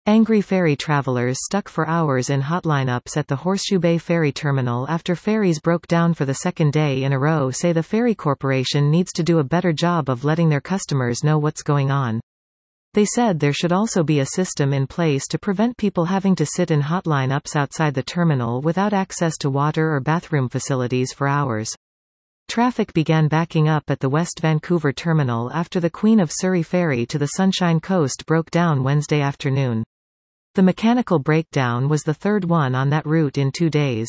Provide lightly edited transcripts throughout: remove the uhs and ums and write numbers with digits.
Angry ferry travelers stuck for hours in hot lineups at the Horseshoe Bay Ferry Terminal after ferries broke down for the second day in a row say the ferry corporation needs to do a better job of letting their customers know what's going on. They said there should also be a system in place to prevent people having to sit in hot lineups outside the terminal without access to water or bathroom facilities for hours. Traffic began backing up at the West Vancouver terminal after the Queen of Surrey ferry to the Sunshine Coast broke down Wednesday afternoon. The mechanical breakdown was the third one on that route in 2 days.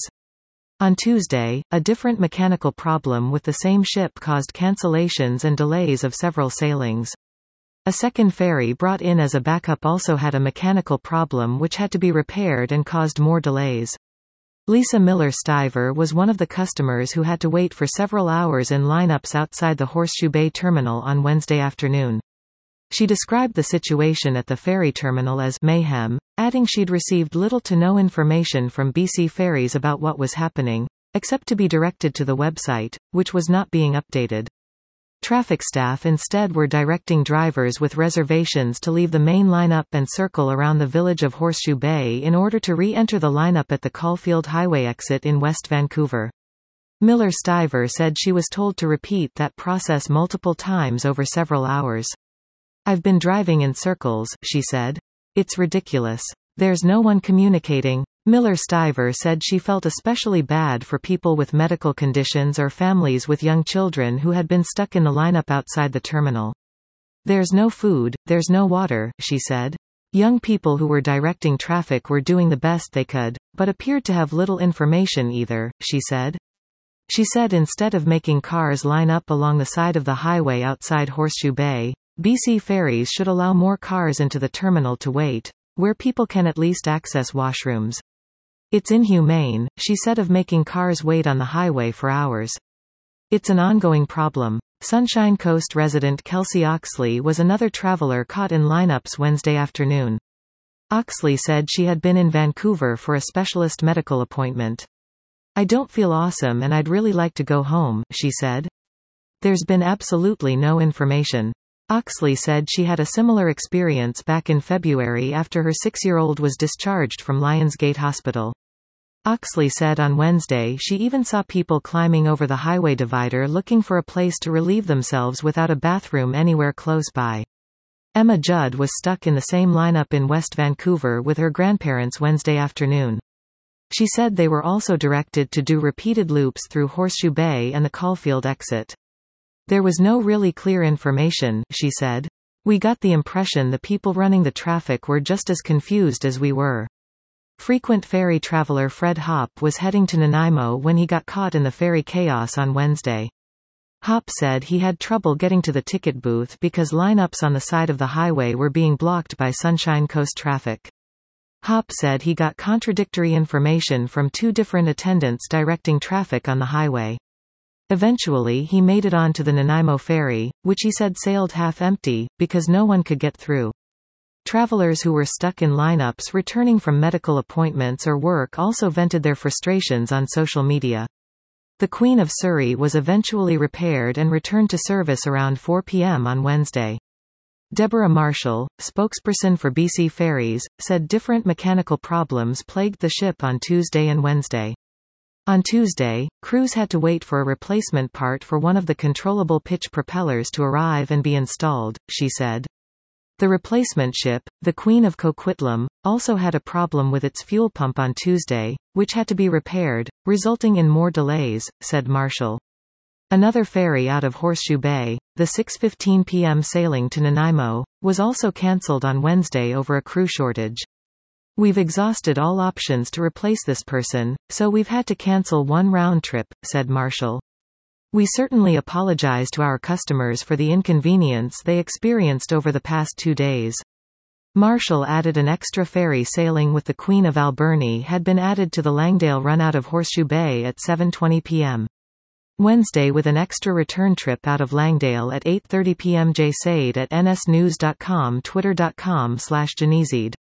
On Tuesday, a different mechanical problem with the same ship caused cancellations and delays of several sailings. A second ferry brought in as a backup also had a mechanical problem which had to be repaired and caused more delays. Lisa Miller-Stiver was one of the customers who had to wait for several hours in lineups outside the Horseshoe Bay Terminal on Wednesday afternoon. She described the situation at the ferry terminal as mayhem, adding she'd received little to no information from BC Ferries about what was happening, except to be directed to the website, which was not being updated. Traffic staff instead were directing drivers with reservations to leave the main lineup and circle around the village of Horseshoe Bay in order to re-enter the lineup at the Caulfield Highway exit in West Vancouver. Miller-Stiver said she was told to repeat that process multiple times over several hours. "I've been driving in circles," she said. "It's ridiculous. There's no one communicating." Miller-Stiver said she felt especially bad for people with medical conditions or families with young children who had been stuck in the lineup outside the terminal. "There's no food, there's no water," she said. Young people who were directing traffic were doing the best they could, but appeared to have little information either, she said. She said instead of making cars line up along the side of the highway outside Horseshoe Bay, BC Ferries should allow more cars into the terminal to wait, where people can at least access washrooms. "It's inhumane," she said, of making cars wait on the highway for hours. "It's an ongoing problem." Sunshine Coast resident Kelsey Oxley was another traveler caught in lineups Wednesday afternoon. Oxley said she had been in Vancouver for a specialist medical appointment. "I don't feel awesome and I'd really like to go home," she said. "There's been absolutely no information." Oxley said she had a similar experience back in February after her 6-year-old was discharged from Lionsgate Hospital. Oxley said on Wednesday she even saw people climbing over the highway divider looking for a place to relieve themselves without a bathroom anywhere close by. Emma Judd was stuck in the same lineup in West Vancouver with her grandparents Wednesday afternoon. She said they were also directed to do repeated loops through Horseshoe Bay and the Caulfield exit. "There was no really clear information," she said. "We got the impression the people running the traffic were just as confused as we were." Frequent ferry traveler Fred Hopp was heading to Nanaimo when he got caught in the ferry chaos on Wednesday. Hopp said he had trouble getting to the ticket booth because lineups on the side of the highway were being blocked by Sunshine Coast traffic. Hopp said he got contradictory information from 2 different attendants directing traffic on the highway. Eventually he made it on to the Nanaimo ferry, which he said sailed half-empty, because no one could get through. Travelers who were stuck in lineups returning from medical appointments or work also vented their frustrations on social media. The Queen of Surrey was eventually repaired and returned to service around 4 p.m. on Wednesday. Deborah Marshall, spokesperson for BC Ferries, said different mechanical problems plagued the ship on Tuesday and Wednesday. On Tuesday, crews had to wait for a replacement part for one of the controllable pitch propellers to arrive and be installed, she said. The replacement ship, the Queen of Coquitlam, also had a problem with its fuel pump on Tuesday, which had to be repaired, resulting in more delays, said Marshall. Another ferry out of Horseshoe Bay, the 6:15 p.m. sailing to Nanaimo, was also cancelled on Wednesday over a crew shortage. "We've exhausted all options to replace this person, so we've had to cancel one round trip," said Marshall. "We certainly apologize to our customers for the inconvenience they experienced over the past 2 days." Marshall added an extra ferry sailing with the Queen of Alberni had been added to the Langdale run out of Horseshoe Bay at 7:20 p.m. Wednesday with an extra return trip out of Langdale at 8:30 p.m. Jay Said at nsnews.com Twitter.com/Janizid